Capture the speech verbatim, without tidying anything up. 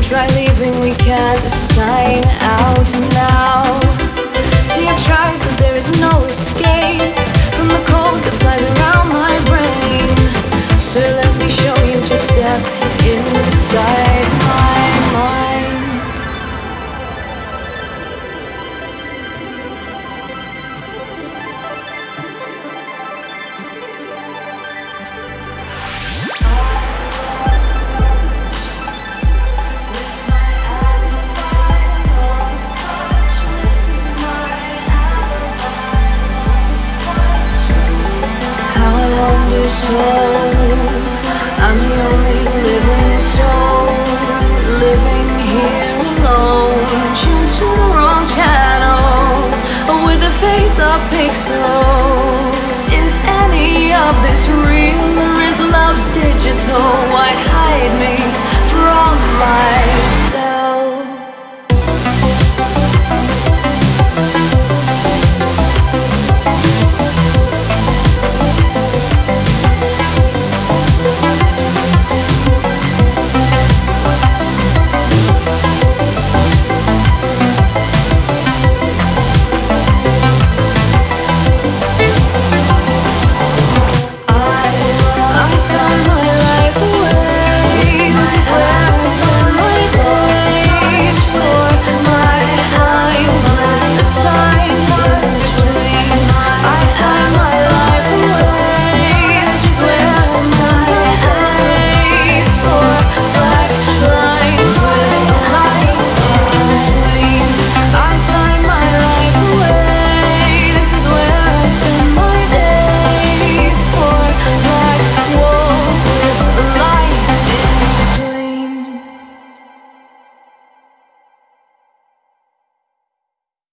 Try leaving, we can't sign out now. See, I've tried, but there is no escape from the cold that flies around my brain. So let me show you, just step inside my mind. So I'm the only living soul, living here alone, tuned to the wrong channel, with a face of pixel.